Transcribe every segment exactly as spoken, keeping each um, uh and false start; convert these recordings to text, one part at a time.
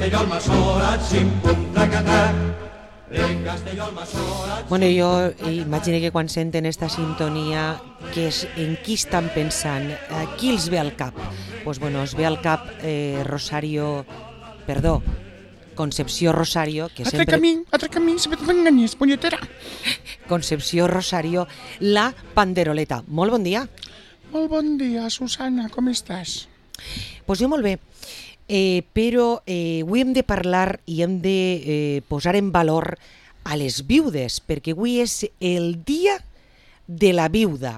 Castelló al Masora, xim-pum, trac-a-trac. Bueno, jo imagino que quan senten esta sintonia, que és en qui estan pensant, a qui els ve al cap? Pues bueno, es ve al cap eh, Rosario, perdó, Concepció Rosario, que Altre sempre... camí, altre camí, sempre t'enganyes, punyetera. Concepció Rosario, la panderoleta. Molt bon dia. Molt bon dia, Susana, com estàs? Pues jo molt bé. Eh, però eh, avui hem de parlar i hem de eh, posar en valor a les viudes, perquè avui és el dia de la viuda.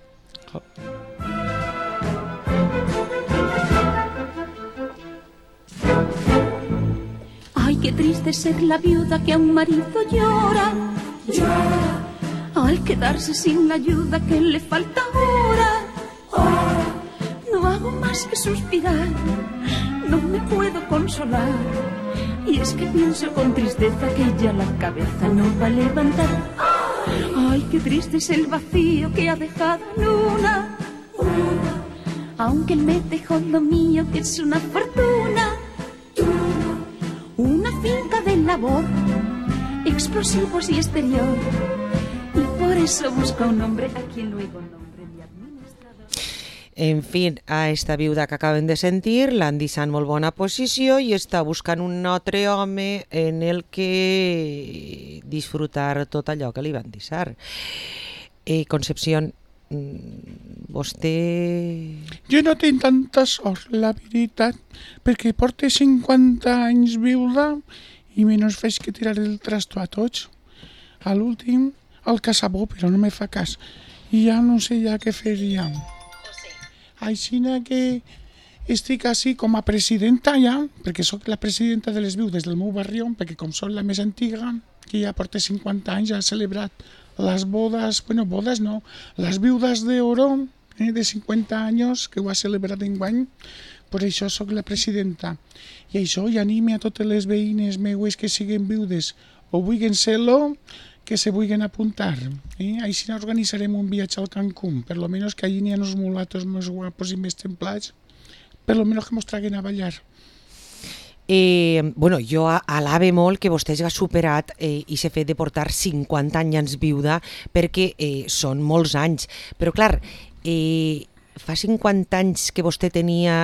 Ay, qué triste ser la viuda que a un marido llora, llora, al quedarse sin la ayuda que le falta ahora. Oh, no hago más que suspirar, no me puedo consolar. Y es que pienso con tristeza que ya la cabeza no va a levantar. Ay, qué triste es el vacío que ha dejado en una, una. Aunque él me dejó lo mío, que es una fortuna, una finca de labor, explosivos y exterior. Y por eso busca un hombre a quien luego nombre de administrador. En fi, a esta viuda que acabem de sentir l'han deixat en molt bona posició i està buscant un altre home en el que disfrutar tot allò que li van deixar. Eh, Concepción, vostè... Jo no tinc tanta sort, la veritat, perquè porto cinquanta anys viuda i menys fes que tirar el trasto a tots. A l'últim, al casabó, però no me fa cas. I ja no sé ja què faria. Aixina que estic així com a presidenta ja, perquè sóc la presidenta de les viudes del meu barri, perquè com sóc la més antiga, que ja porta cinquanta anys, ja ha celebrat les bodes, bueno, bodes no, les viudes d'oro, eh, de cinquanta anys, que ho ha celebrat enguany, per això sóc la presidenta. I això, i anime a totes les veïnes meues que siguen viudes o vulguin ser-lo, que se vulguin apuntar. Eh? Així organitzarem un viatge al Cancún, per lo menos que allí n'hi ha uns mulatos més guapos i més templats, per lo menos que mos traguen a ballar. Eh, bueno, jo alabe molt que vostè hagi superat eh, i s'ha fet de portar cinquanta anys viuda, perquè eh, són molts anys. Però clar, eh, fa cinquanta anys que vostè tenia,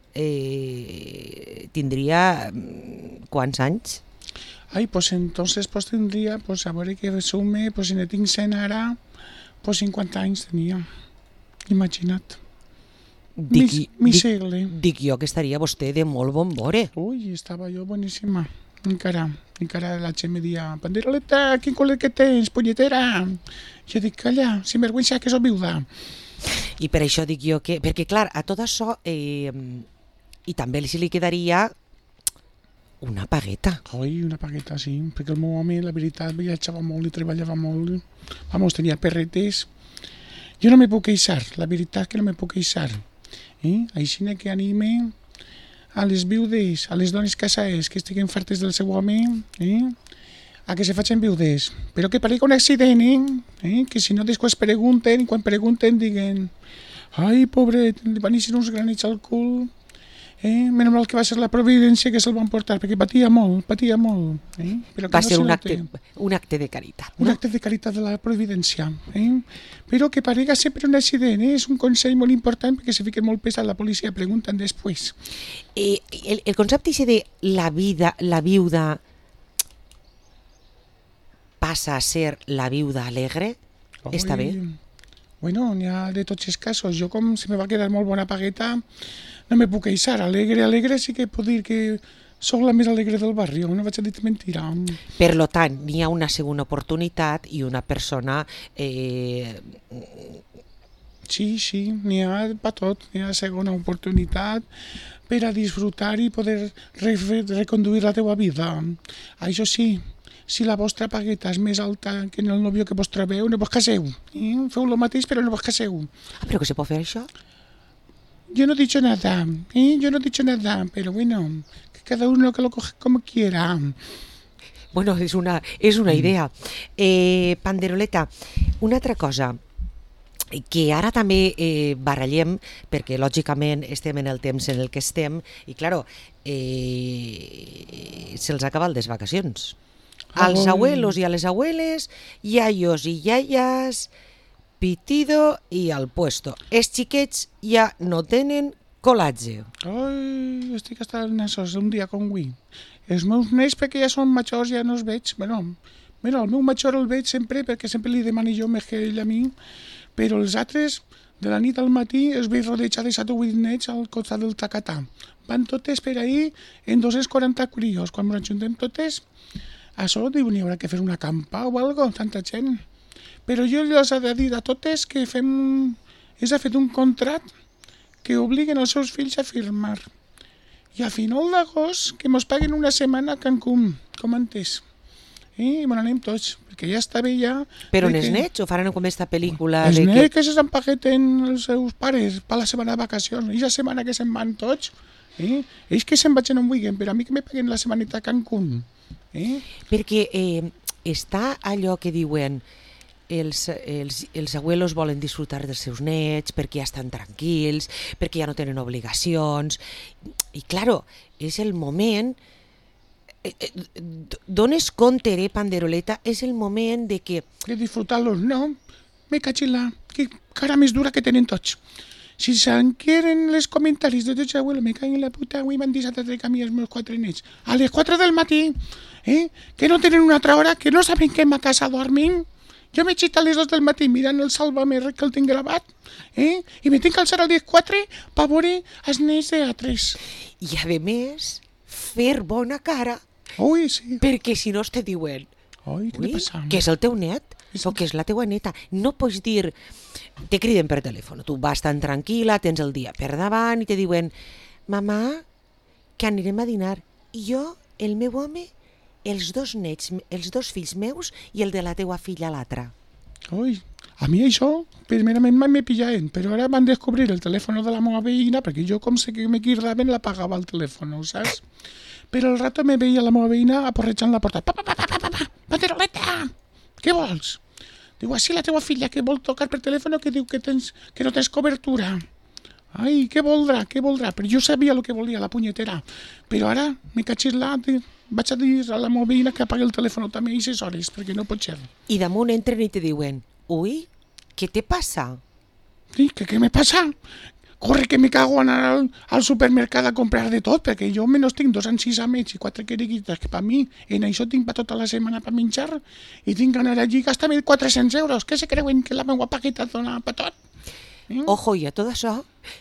eh, tindria quants anys? Ai, pues entonces pues tindria, pues a veure que resume, pues si ne tinc cent ara, pues cinquanta anys tenia, imagina't. Dic, mi, mi dic, segle. Dic jo que estaria vostè de molt bon vore. Ui, estava jo boníssima. Encara, encara la gent me dia, panderoleta, quin colet que tens, punyetera? Jo dic, calla, sinvergüenza, que soc viuda. I per això dic jo que... Perquè, clar, a tot això, eh, i també si li quedaria una pagueta. Ui, una pagueta, sí, perquè el meu home, la veritat, viatjava molt i treballava molt. Vamos, tenia perretes. Jo no me puc queixar, la veritat que no me puc queixar. Eh? Així que anime a les viudes, a les dones casades que estiguen fartes del seu home, eh? a que se facin viudes, però que parega un accident, eh? Eh? Que si no després pregunten, i quan pregunten diguen, ai, pobret, li van eixir uns granits al cul, eh? menys mal que va ser la providència que se'l van portar, perquè patia molt, patia molt. Eh? Però va no ser se un note. acte, un acte de caritat. Un No? acte de caritat de la providència. Eh? Però que parega sempre un accident, eh? és un consell molt important perquè se fiquen molt pesat la policia, pregunten després. Eh, el, el concepte de la vida, la viuda, passa a ser la viuda alegre, està bé? Bueno, n'hi ha de tots els casos. Jo, com se me va quedar molt bona pagueta, no me puc queixar. Alegre, alegre sí que puc dir que sóc la més alegre del barri, no vaig a dir mentira. Per lo tant, n'hi ha una segona oportunitat i una persona... Eh, Sí, sí, n'hi ha per tot. N'hi ha segona oportunitat per a disfrutar i poder re reconduir la teua vida. Això sí, si la vostra pagueta és més alta que en el nòvio que vos trobeu, no vos caseu. Eh? Feu el mateix, però no vos caseu. ah, però que se pot fer això? Yo no he dicho nada, ¿eh? Yo no he dicho nada, pero bueno, que cada uno que lo coge como quiera. Bueno, és una, és una idea. Eh, Panderoleta, una altra cosa. que ara també eh, barallem, perquè lògicament estem en el temps en el que estem, i claro, eh, se'ls acaba les vacacions. Als abuelos i a les abueles, iaios i iaias, pitido i al puesto. Els xiquets ja no tenen colatge. Ai, estic hasta els nassos un dia com avui. Els meus nens, perquè ja són majors, ja no els veig. Bueno, mira, el meu major el veig sempre, perquè sempre li demano jo més que ell a mi, però els altres, de la nit al matí, els veig rodejats de set o vuit nets al costat del tacatà. Van totes per ahí en dos-cents quaranta crios. Quan ens ajuntem totes, a solo diuen, hi haurà que fer una campa o algo, tanta gent. Però jo els he de dir a totes que fem... Ells han fet un contracte que obliguen els seus fills a firmar. I a final d'agost que mos paguen una setmana a Cancún, com antes. I me n'anem tots, perquè ja està bé ja... Però que... els nets o faran com aquesta pel·lícula... Els de nets que... que se s'empaqueten els seus pares per la setmana de vacacions. I la setmana que se'n van tots, eh? Ells que se'n vagin on vulguin, però a mi que me paguen la setmaneta a Cancún. Eh? Perquè eh, està allò que diuen... Els, els, els abuelos volen disfrutar dels seus nets perquè ja estan tranquils, perquè ja no tenen obligacions, i claro, és el moment, eh, eh, dones compte, eh, Panderoleta, és el moment de que... De disfrutar-los, no, me caig en la... Que cara més dura que tenen tots. Si se'n quieren els comentaris de tots els abuelos, me caen en la puta, avui m'han deixat a treure a mi els meus quatre nets. A les quatre del matí, eh, que no tenen una altra hora, que no saben que em a casa dormint. Jo m'he xit a les dos del matí mirant el Sálvame que el tinc gravat, eh? I me tinc que alçar a les quatre per veure els nens de A tres. I a més, fer bona cara, Ui, sí. perquè si no es te diuen Ui, què li passa? que és el teu net o que és la teua neta. No pots dir, te criden per telèfon, tu vas tan tranquil·la, tens el dia per davant i te diuen, mamà, que anirem a dinar. I jo, el meu home, els dos nets, els dos fills meus i el de la teua filla l'altra. Ui, a mi això, primerament me pillaven, però ara van descobrir el telèfon de la meva veïna, perquè jo com sé que me quirdaven la pagava el telèfon, saps? Però al rato me veia la meva veïna aporrejant la porta. Pa, pa, pa, pa, pa, pa, pa, Panderoleta, què vols? Diu, així la teua filla que vol tocar per telèfon que diu que, tens, que no tens cobertura. Ai, què voldrà, què voldrà? Però jo sabia el que volia, la punyetera. Però ara me caig la... Vaig a dir a la meva veïna que apagui el telèfon també a aquestes hores, perquè no pot ser. I damunt entren i te diuen, ui, què te passa? Sí, que què me passa? Corre que me cago en anar al, al supermercat a comprar de tot, perquè jo menys tinc dos anys sis amics i quatre queriquites, que per mi en això tinc per tota la setmana per menjar, i tinc que anar allí i gastar quatre-cents euros. Què se creuen que la meva paqueta dona per tot? Eh? Ojo, i a tot això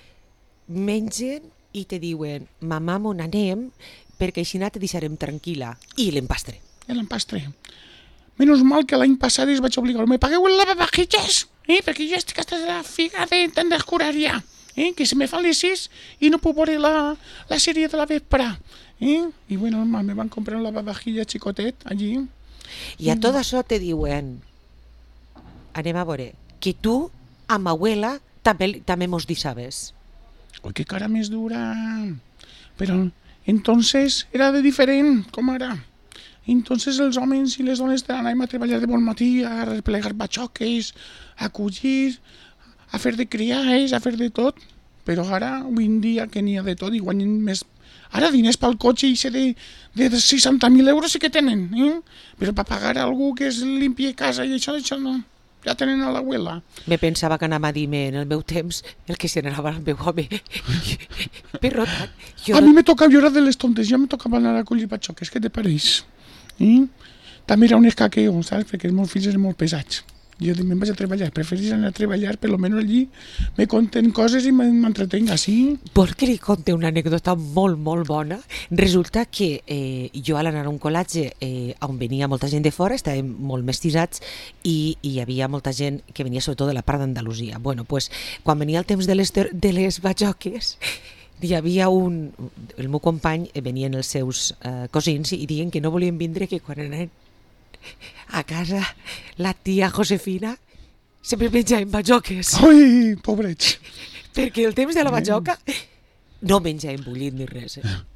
mengen i te diuen, mamà, mon anem, perquè així te deixarem tranquil·la. I l'empastre. L'empastre. Menys mal que l'any passat es vaig obligar. Me pagueu el lavavajilles, eh? Perquè jo estic hasta la figa de tan descurar ja. Eh? Que se me fan les sis i no puc veure la, la sèrie de la vespre. Eh? I bueno, me van comprar un lavavajilles xicotet allí. I a tot això te diuen, anem a veure, que tu, amb abuela, també, també mos deixaves. Ui, que cara més dura. Però... Entonces era de diferent, com ara. Entonces els homes i les dones anàvem a treballar de bon matí, a replegar batxoques, a collir, a fer de criades, a fer de tot. Però ara, avui en dia, que n'hi ha de tot i guanyen més... Ara diners pel cotxe i de, de seixanta mil euros sí que tenen, eh? Però per pagar a algú que es limpie casa i això, això no... Ja tenen a l'abuela. Me pensava que anava a dir-me en el meu temps el que se n'anava el meu home. Però tant... Jo a no... mi me toca llorar de les tontes, jo me tocava anar a collir batxoques, què te pareix? Eh? També era un escaqueo, saps? Perquè els meus fills eren molt pesats. Jo dic, me'n vaig a treballar, preferís anar a treballar, per lo menos allí me conten coses i m'entretenga, sí? Vol que li conte una anècdota molt, molt bona? Resulta que eh, jo a l'anar a un col·latge eh, on venia molta gent de fora, estàvem molt mestisats i, i hi havia molta gent que venia sobretot de la part d'Andalusia. Bueno, pues, quan venia el temps de les, de les batxoques, hi havia un... El meu company, eh, venien els seus eh, cosins i diuen que no volien vindre, que quan anaven a casa la tia Josefina sempre menjaven batxoques. Ui, pobrets. Perquè el temps de la batxoca no menjaven bullit ni res. Eh?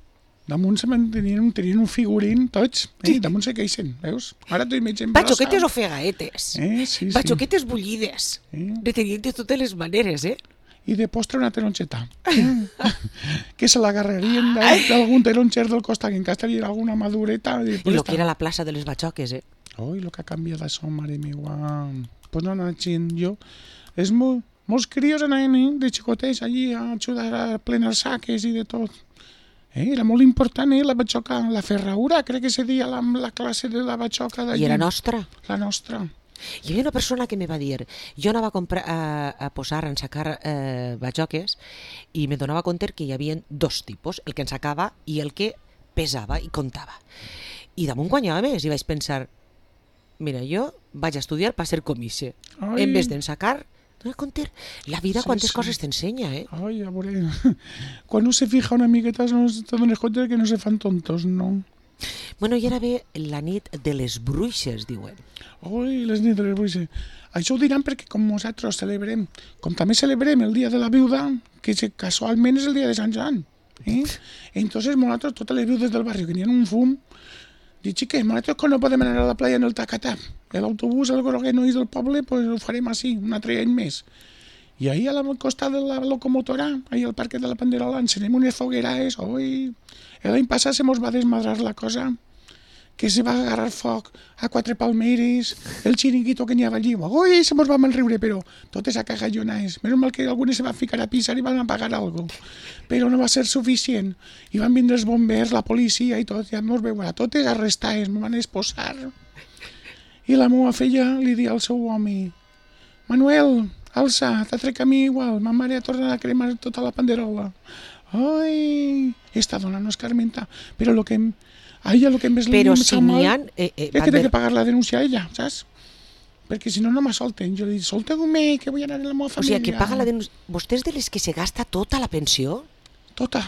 damunt se mantenien, tenien un figurín tots, eh? Damunt se queixen, veus? Ara t'ho imaginem Bachoquetes ofegaetes, Eh, sí, sí. bachoquetes bullides, Eh. de tenien de totes les maneres, eh? I de postre una taronxeta. Que se l'agarrarien d'al- d'algun taronxer del costat, que encara estaria alguna madureta. I, I lo que era la plaça de les bachoques, eh? Ui, el que ha canviat això, mare meva. Pues no anat gent, jo. És molt, molts crios anaven eh, de xicotets allí a ajudar a plenar saques i de tot. Eh, era molt important, eh, la batxoca, la ferraura, crec que se dia la, la classe de la batxoca d'allí. I era nostra. La nostra. Hi havia una persona que me va dir, jo anava a, comprar, a, a posar, a ensacar eh, bajoques i me donava compte que hi havia dos tipus, el que ensacava i el que pesava i comptava. I damunt guanyava més i vaig pensar, mira, jo vaig a estudiar per ser comice. Ai. En vez d'ensacar, dona compte, la vida Sí, quantes sí. coses t'ensenya, eh? Ai, a veure, quan un se fija una miqueta no te dones compte que no se fan tontos, no? Bueno, i ara ve la nit de les bruixes, diuen. Ui, les nits de les bruixes. Això ho diran perquè com nosaltres celebrem, com també celebrem el dia de la viuda, que se- casualment és el dia de Sant Joan. Eh? Entonces nosaltres, totes les viudes del barri, que n'hi ha un fum, dic, xiques, nosaltres quan no podem anar a la playa en el tacatà, l'autobús, el grogueno i del poble, pues ho farem així, un altre any més. I ahir al costat de la locomotora, ahir al parc de la Panderola, encenem unes fogueres, ui, l'any passat se mos va desmadrar la cosa, que se va agarrar foc a quatre palmeres, el xiringuito que n'hi havia allí, ui, se mos va malriure, però totes a cagallonades. Menys mal que algunes se van ficar a pisar i van apagar algo, però no va ser suficient. I van vindre els bombers, la policia i tot, ja mos veurà, totes arrestades, me van esposar. I la meva filla li dia al seu home, Manuel, alça, t'ha a mi igual, ma mare ha tornat a cremar tota la panderola. Ai, esta dona no és Carmenta, però el que em... A ella el que més Però em si sap n'hi mal ha... Eh, eh, és que van té ver- que pagar la denúncia a ella, saps? Perquè si no, no m'assolten. Jo li dic, solta-me, que vull anar a la meva O família. sigui, que paga la denúncia... Vostè és de les que se gasta tota la pensió? Tota.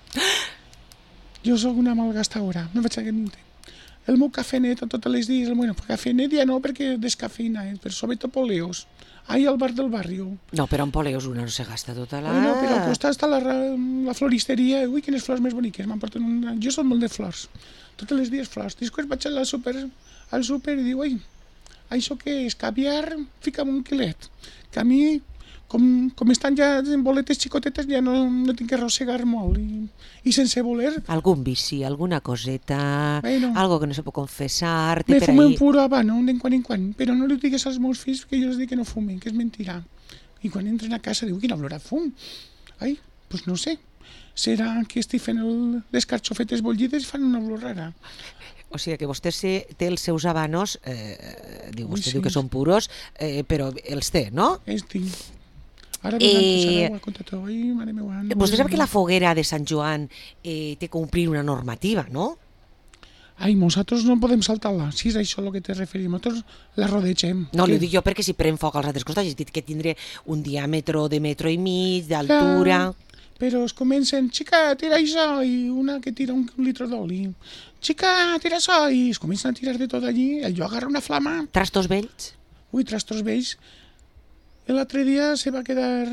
Jo sóc una malgastadora, no vaig a que ningú. El meu cafenet a tots els dies, bueno, cafenet ja no perquè descafeïna, eh, però sobretot poleos. Ahí al bar del barrio. No, però en poleos una no se gasta tota la... Bueno, però al costat està la, ra- la floristeria. Ui, quines flors més boniques. M'emporten una... Jo soc molt de flors. Tots els dies flors. Després vaig al súper, al súper i diu, ui, això què és? Caviar? Fica'm un quilet. Que a mi, com, com estan ja en boletes xicotetes, ja no, no tinc que arrossegar molt. I, i sense voler, Algun vici, alguna coseta, Bueno. algo que no se pot confessar, té me per fumo ahí... un puro habano, de quan en quan. Però no li digues als meus fills que jo els dic que no fumen, que és mentira. I quan entren a casa diu, quina olor a fum. Ai, doncs no sé. Serà que estic fent el, les carxofetes bullides i fan una olor rara. O sigui que vostè se, té els seus habanos, eh, diu, Ui, vostè sí. diu que són puros, eh, però els té, no? És tinc. Ara Eh, eh... ho ha contat tot. Ai, mare meva. No Vostè me- sap que la foguera de Sant Joan eh, té que complir una normativa, no? Ai, nosaltres no podem saltar-la. Si és això el que te referim. Nosaltres la rodegem. No, Que- li dic jo perquè si pren foc als altres costats, és dit que tindré un diàmetre de metro i mig, d'altura... Però es comencen, xica, tira això, i una que tira un, un litre d'oli. Xica, tira això, i es comencen a tirar de tot allí, i jo agarro una flama. Trastos vells? Ui, trastos vells. I l'altre dia se va quedar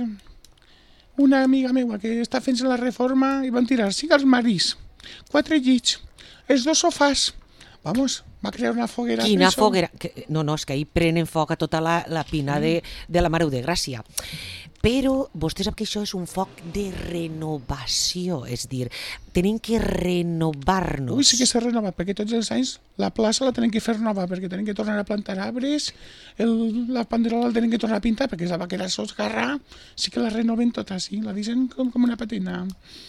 una amiga meua que està fent la reforma i van tirar cinc armaris, quatre llits, els dos sofàs. Vamos, va crear una foguera. Quina d'això. foguera? Que, no, no, és que ahir prenen foc a tota la, la pina de, de la Mare de Gràcia. Però vostè sap que això és un foc de renovació, és dir, tenim que renovar-nos. Ui, sí que s'ha renovat, perquè tots els anys la plaça la tenen que fer nova, perquè tenen que tornar a plantar arbres, el, la panderola la tenen que tornar a pintar, perquè la va quedar sosgarra, sí que la renoven tota, sí, la deixen com, com una patina.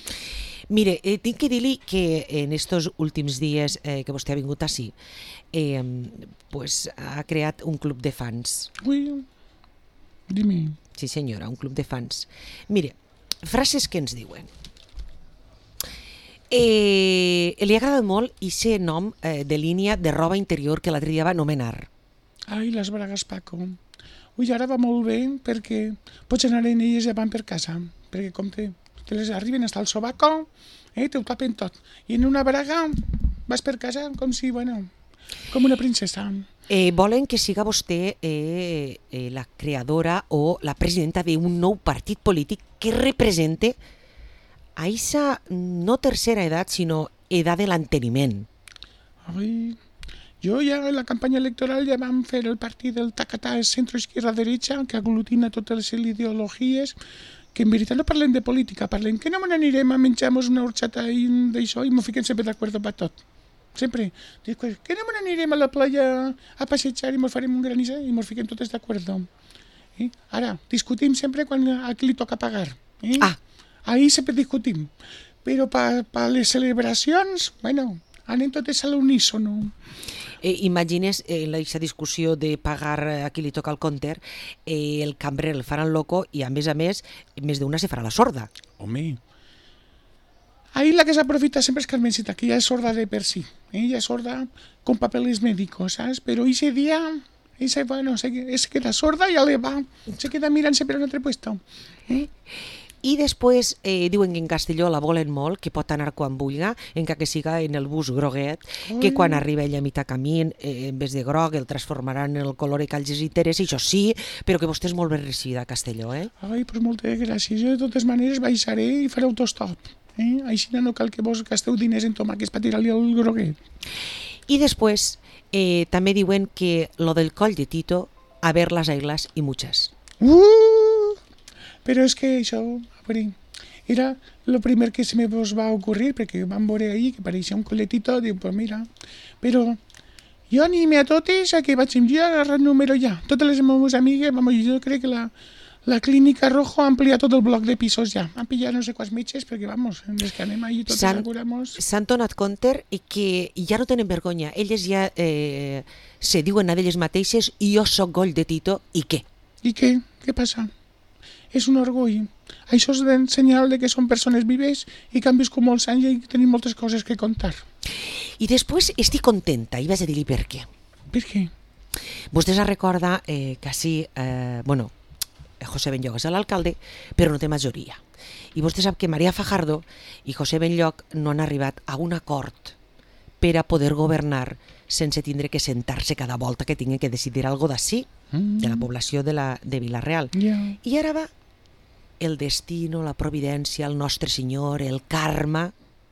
Mire, eh, tinc que dir-li que en estos últims dies eh, que vostè ha vingut així, eh, pues, ha creat un club de fans. Ui, dime. Sí, senyora, un club de fans. Mire, frases que ens diuen. Eh, li ha agradat molt aquest nom eh, de línia de roba interior que l'altre dia va anomenar. Ai, les bragues Paco. Ui, ara va molt bé perquè pots anar en elles i van per casa, perquè com te, te les arriben hasta el sobaco, eh, te ho tapen tot. I en una braga vas per casa com si, bueno, com una princesa. Eh, volen que siga vostè eh, eh, la creadora o la presidenta d'un nou partit polític que represente a aquesta no tercera edat, sinó edat de l'enteniment. Ai, jo ja en la campanya electoral ja vam fer el partit del tacatà centro-izquierda-derecha, que aglutina totes les ideologies, que en veritat no parlem de política, parlem que no me n'anirem a menjar-nos una horchata i d'això i m'ho fiquem sempre d'acord per tot. Sempre. Dic, que no me n'anirem a la playa a passejar i mos farem un granissa i mos fiquem totes d'acord. Eh? Ara, discutim sempre quan a qui li toca pagar. Eh? Ah. Ahí sempre discutim. Però per pa les celebracions, bueno, anem totes a l'unísono. Eh, imagines eh, en aquesta discussió de pagar a qui li toca el compter, eh, el cambrer el faran loco i a més a més, més d'una se farà la sorda. Home, ahí la que s'aprofita sempre és Carmencita, que ja és sorda de per si. Eh? Ja és sorda con papeles médicos, ¿sabes? Però ese día, ese, bueno, se, se queda sorda i ja le va, se queda mirant sempre a un altre puesto. Eh? I després eh, diuen que en Castelló la volen molt, que pot anar quan vulga, encara que siga en el bus groguet, Ui. que quan arriba ell a mitjà camí, eh, en vez de groc, el transformaran en el color i calges i teres, i això sí, però que vostè és molt ben reeixida a Castelló, eh? Ai, pues moltes gràcies. Jo de totes maneres baixaré i faré autostop. Eh? Així no cal que vos gasteu diners en tomàquets per tirar-li al groguet. I després eh, també diuen que lo del coll de Tito, a ver las ailas i muchas. Uh! Però és que això, a veure, era el primer que se me vos va ocorrir, perquè vam veure ahir que pareixia un coletito, diu, pues mira, però jo anime a totes a que vaig jo a agarrar el número ja. Totes les meves amigues, vamos, jo crec que la, la Clínica Rojo ha ampliat tot el bloc de pisos ja. Han pillat no sé quants metges, perquè, vamos, des que anem allí totes asseguramos... S'han donat compte que ja no tenen vergonya. Elles ja eh, se diuen a elles mateixes, jo sóc coll de Tito, i què? I què? Què passa? És un orgull. Això és un senyal de que són persones vives i que han viscut molts anys i tenim moltes coses que contar. I després estic contenta, i vaig a dir-li per què. Per què? Vostè se recorda eh, que sí, eh, bueno, José Benlloc és l'alcalde, però no té majoria. I vostè sap que María Fajardo i José Benlloc no han arribat a un acord per a poder governar sense tindre que sentar-se cada volta que tinguin que decidir algo d'ací, mm. de la població de, la, de Vila-real. Yeah. I ara va el destino, la providència, el nostre senyor, el karma,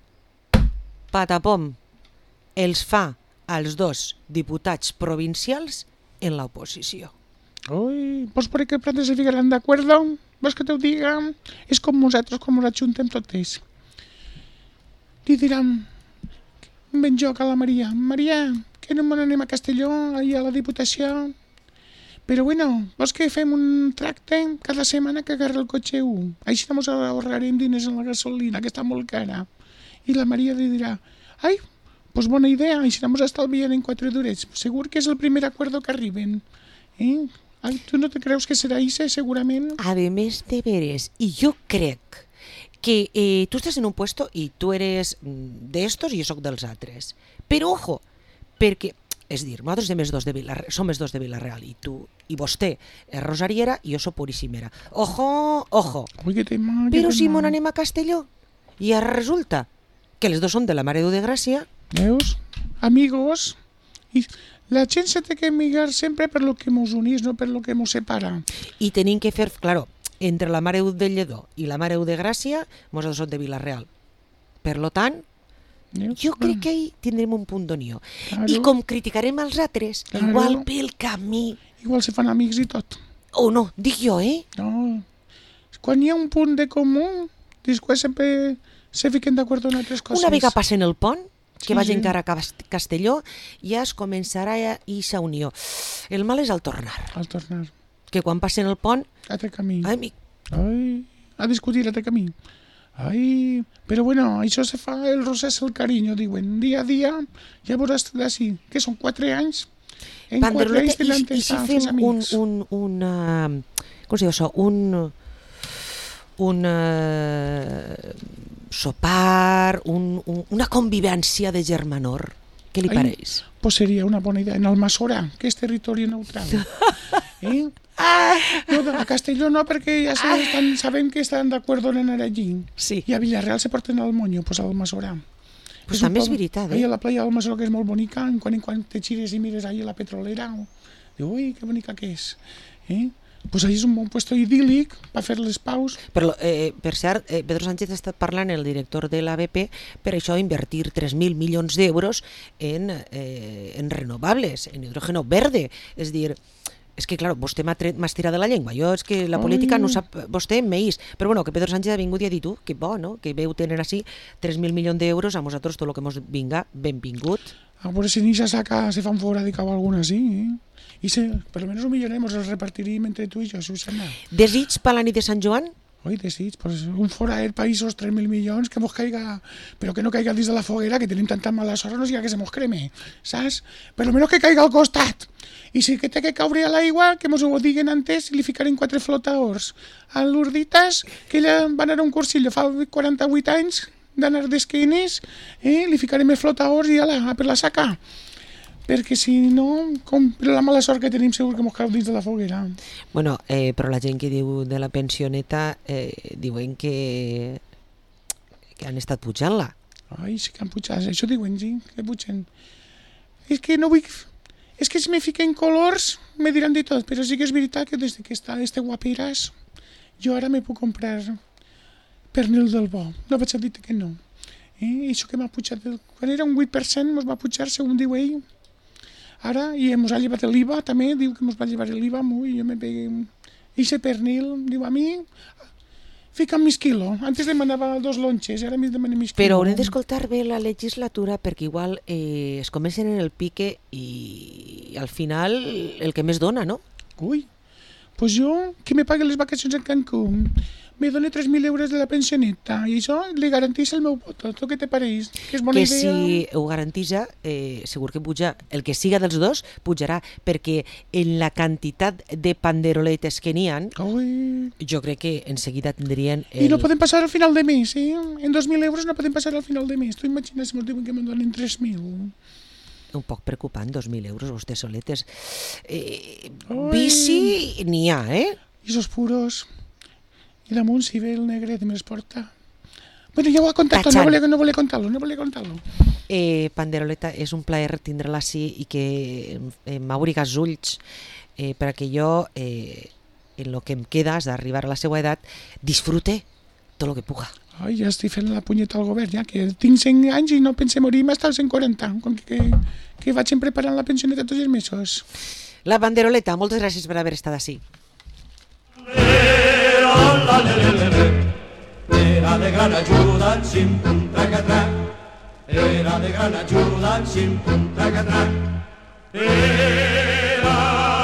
patapom, els fa als dos diputats provincials en l'oposició. Ui, pues por qué planes se ficaran de acuerdo? Vols que te ho diga? És com nosaltres, com ens ajuntem totes. Li diran, ben joc a la Maria, Maria, que no me n'anem a Castelló, ahir a la Diputació. Però bueno, vols que fem un tracte cada setmana que agarra el cotxe u? Així ens ahorrarem diners en la gasolina, que està molt cara. I la Maria li dirà, ai, pues bona idea, així ens estalvien en quatre durets. Segur que és el primer acuerdo que arriben. Eh? Ai, tu no te creus que serà això, segurament? A més de veres, i jo crec que eh, tu estàs en un puesto i tu eres d'estos i jo sóc dels altres. Però ojo, perquè, és dir, nosaltres som els dos de Vila-real, som els dos de Vila-real i tu i vostè és rosariera i jo soc puríssimera. Ojo, ojo. Ui, que tema, Però que si tema. mon anem a Castelló i ara resulta que les dos són de la Mare de Déu de Gràcia. Veus? Amigos. I la gent se té que amigar sempre per lo que mos unís, no per lo que mos separa. I tenim que fer, claro, entre la Mare de Déu de Lledó i la Mare de Déu de Gràcia, nosaltres som de Vila-real. Per lo tant, Veus? jo crec que ahí tindrem un punt d'unió. Claro. I com criticarem els altres, Claro. igual pel camí. Igual se fan amics i tot. O no, dic jo, eh? No. Quan hi ha un punt de comú, després sempre se fiquen d'acord en altres coses. Una vegada passen el pont, que Sí, vaig sí. encara a Cast- Castelló, ja es començarà aquesta unió. El mal és al tornar, Al tornar. que quan passen el pont, Altre camí. ai, amic, Ai, a discutir altre camí. Ai, però bueno, això se fa el rosés el carinyo, diuen. Dia a dia, ja veuràs d'ací, que són quatre anys. En quatre Pandroleta, anys tenen i, i si a fer fem un, amics. un, una, com se diu això, un, un uh, sopar, un, un, una convivència de germanor. Què li Ai. pareix? Pues seria una bona idea. En el Masorà, que és territori neutral. Eh? No, a Castelló no, perquè ja se estan, sabem que estan d'acord en anar allí. Sí. I a Villarreal se porten al Moño, pues al Masorà. Pues un també és poble- veritat, Ahí eh? a la playa del Masorà, que és molt bonica, en quan en quan te gires i mires ahí a la petrolera, diu, ui, que bonica que és. Eh? pues allí és un bon puesto idíl·lic per fer les paus. Però, eh, per cert, eh, Pedro Sánchez ha estat parlant, el director de l'A B P, per això invertir tres mil milions d'euros en, eh, en renovables, en hidrógeno verde. És dir, és que, clar, vostè m'ha estirat de la llengua. Jo és que la política no sap vostè més. Però bueno, que Pedro Sánchez ha vingut i ha dit, tu, que bo, no? Que veu tener així tres mil milions d'euros, a nosaltres tot el que mos vinga, benvingut. A veure si ni se saca, se fan fora de cabo alguna así, ¿eh? Y se, por lo menos un millonemos, los repartiríem entre tu y yo, Susana. Desig per la nit de Sant Joan? Oi, desig, pues un fora del país, esos tres mil milions, que mos caiga, però que no caiga dins de la foguera, que tenim tanta mala sort, no siga que se mos creme, saps? Per lo menos que caiga al costat. I si que té que caure a l'aigua, que mos ho diguen antes, li ficarem quatre flotadors. A l'Urditas, que ella va anar a un cursillo fa quaranta-vuit anys, d'anar d'esquenes, eh? Li ficarem els flotadors i ala, a per la saca. Perquè si no, com la mala sort que tenim, segur que mos cau dins de la foguera. Bueno, eh, però la gent que diu de la pensioneta eh, diuen que, que han estat pujant-la. Ai, sí que han pujat, això diuen, sí, que pugen. És que no vull... És que si me fiquen colors me diran de tot, però sí que és veritat que des que està este guaperas, jo ara me puc comprar pernil del bo. No vaig a dir que no. Eh? Això que m'ha pujat, quan era un vuit per cent, mos va pujar, segons diu ell. Ara, i mos ha llevat l'I V A, també, diu que mos va llevar l'I V A, i jo me pegué... I ese pernil, diu, a mi, fica'm mis quilos. Antes demanava dos lonches, ara m'hi demanem mis quilos. Però haurem d'escoltar bé la legislatura perquè igual eh, es comencen en el pique i al final el que més dona, no? Ui, pues jo, que me pagui les vacacions en Cancún, me dona tres mil euros de la pensioneta i això li garanteix el meu voto. Tu què te pareix? Que és bona que idea? Si ho garantisa, eh, segur que puja, el que siga dels dos pujarà, perquè en la quantitat de panderoletes que n'hi ha, Ui. jo crec que en seguida tindrien... El... I no podem passar al final de mes, eh? En dos mil euros no podem passar al final de mes. Tu imagines si ens diuen que me'n donen tres mil. Un poc preocupant, dos mil euros, vostè soletes. Eh, Ui. bici n'hi ha, eh? I esos puros. I damunt, si ve el negret i me'ls porta. Bueno, ja ho ha contat tot, no volia, no volia contar-lo, no volia contar-lo. Eh, Panderoleta, és un plaer tindre-la així i que eh, m'abriga els ulls eh, perquè jo, eh, en lo que em queda, has d'arribar a la seva edat, disfrute tot el que puga. Ai, ja estic fent la punyeta al govern, ja, que tinc cent anys i no pense morir-me fins als cent quaranta, com que, que vaig preparant la pensioneta tots els mesos. La Panderoleta, moltes gràcies per haver estat així. Era de gran ajuda, xim, pum, tracatrac. Era de gran ajuda, xim, pum, tracatrac. Era